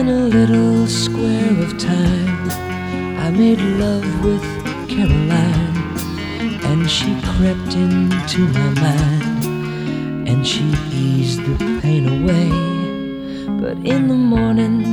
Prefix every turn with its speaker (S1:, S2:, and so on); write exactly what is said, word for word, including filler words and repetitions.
S1: In a little square of time, I made love with Caroline, and she crept into my mind, and she eased the pain away. But in the morning